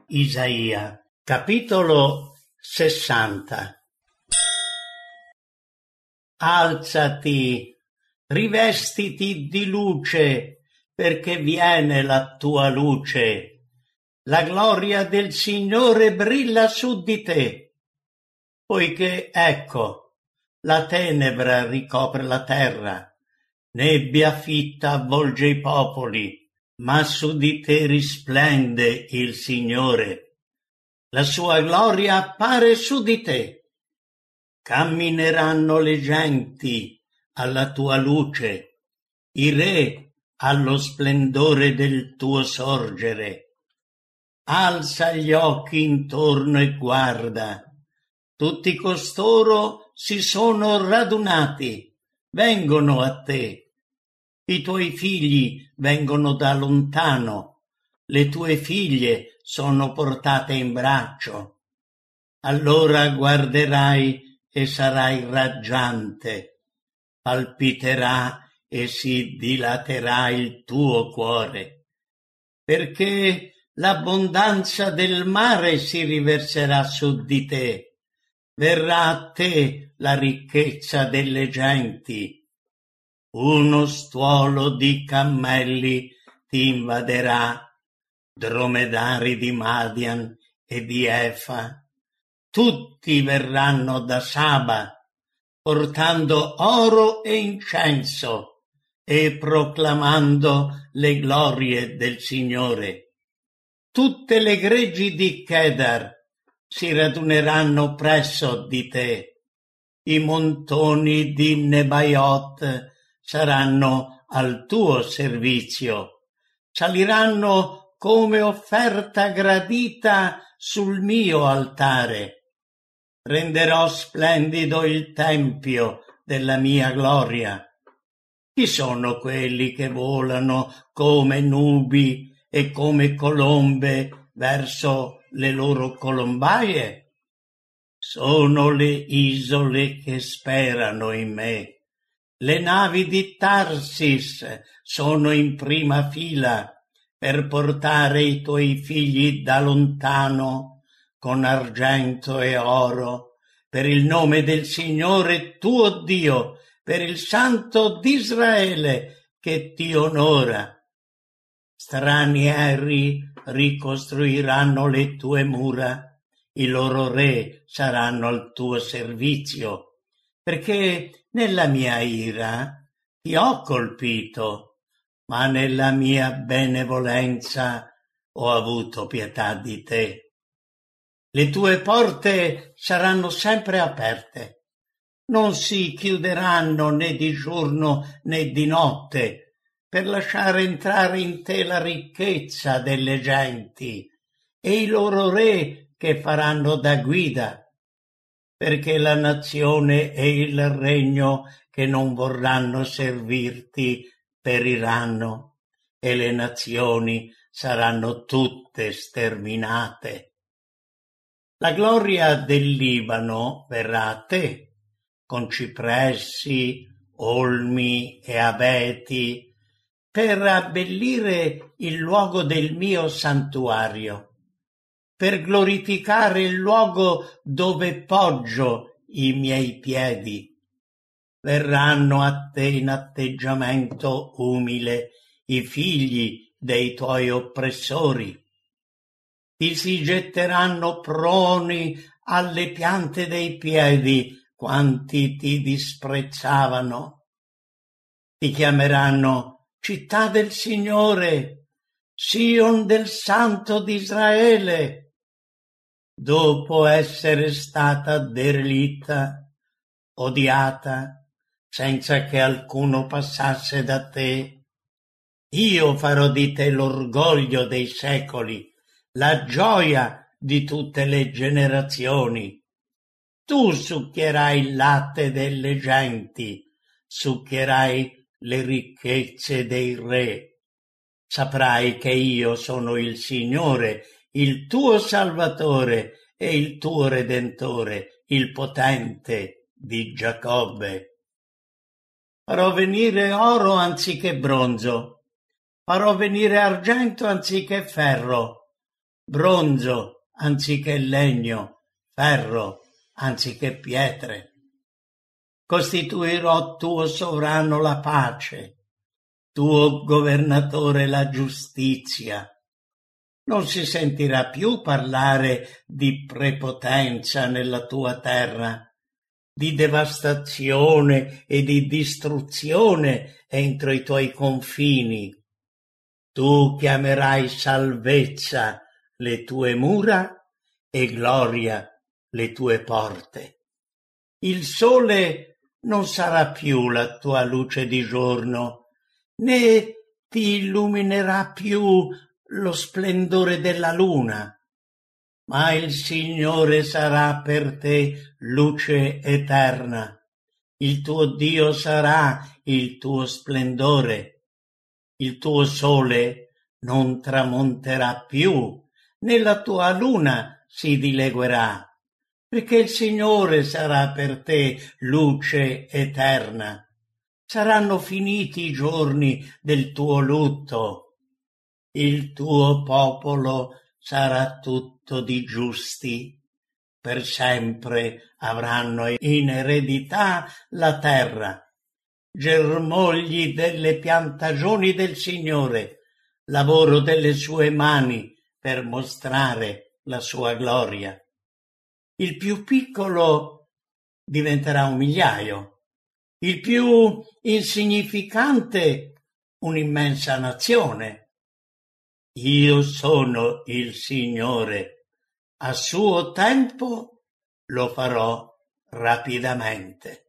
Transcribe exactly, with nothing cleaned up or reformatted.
Isaia, capitolo sessanta. Alzati, rivestiti di luce, perché viene la tua luce. La gloria del Signore brilla su di te, poiché ecco, la tenebra ricopre la terra, nebbia fitta avvolge i popoli, ma su di te risplende il Signore. La sua gloria appare su di te. Cammineranno le genti alla tua luce, i re allo splendore del tuo sorgere. Alza gli occhi intorno e guarda. Tutti costoro si sono radunati, vengono a te. I tuoi figli vengono da lontano, le tue figlie sono portate in braccio. Allora guarderai e sarai raggiante, palpiterà e si dilaterà il tuo cuore, perché l'abbondanza del mare si riverserà su di te, verrà a te la ricchezza delle genti. Uno stuolo di cammelli ti invaderà, dromedari di Madian e di Efa. Tutti verranno da Saba, portando oro e incenso e proclamando le glorie del Signore. Tutte le greggi di Kedar si raduneranno presso di te. I montoni di Nebaiot saranno al tuo servizio, saliranno come offerta gradita sul mio altare. Renderò splendido il tempio della mia gloria. Chi sono quelli che volano come nubi e come colombe verso le loro colombaie? Sono le isole che sperano in me. Le navi di Tarsis sono in prima fila per portare i tuoi figli da lontano con argento e oro, per il nome del Signore tuo Dio, per il Santo d'Israele che ti onora. Stranieri ricostruiranno le tue mura, i loro re saranno al tuo servizio, perché nella mia ira ti ho colpito, ma nella mia benevolenza ho avuto pietà di te. Le tue porte saranno sempre aperte, non si chiuderanno né di giorno né di notte, per lasciare entrare in te la ricchezza delle genti e i loro re che faranno da guida, perché la nazione e il regno che non vorranno servirti periranno, e le nazioni saranno tutte sterminate. La gloria del Libano verrà a te, con cipressi, olmi e abeti, per abbellire il luogo del mio santuario, per glorificare il luogo dove poggio i miei piedi. Verranno a te in atteggiamento umile i figli dei tuoi oppressori. Ti si getteranno proni alle piante dei piedi quanti ti disprezzavano. Ti chiameranno città del Signore, Sion del Santo d'Israele. Dopo essere stata derelitta, odiata, senza che alcuno passasse da te, io farò di te l'orgoglio dei secoli, la gioia di tutte le generazioni. Tu succhierai il latte delle genti, succhierai le ricchezze dei re. Saprai che io sono il Signore, il tuo Salvatore e il tuo Redentore, il potente di Giacobbe. Farò venire oro anziché bronzo, farò venire argento anziché ferro, bronzo anziché legno, ferro anziché pietre. Costituirò tuo sovrano la pace, tuo governatore la giustizia. Non si sentirà più parlare di prepotenza nella tua terra, di devastazione e di distruzione entro i tuoi confini. Tu chiamerai salvezza le tue mura e gloria le tue porte. Il sole non sarà più la tua luce di giorno, né ti illuminerà più lo splendore della luna, ma il Signore sarà per te luce eterna. Il tuo Dio sarà il tuo splendore. Il tuo sole non tramonterà più, né la tua luna si dileguerà, perché il Signore sarà per te luce eterna. Saranno finiti i giorni del tuo lutto. Il tuo popolo sarà tutto di giusti. Per sempre avranno in eredità la terra, germogli delle piantagioni del Signore, lavoro delle sue mani per mostrare la sua gloria. Il più piccolo diventerà un migliaio, il più insignificante un'immensa nazione. Io sono il Signore, a suo tempo lo farò rapidamente.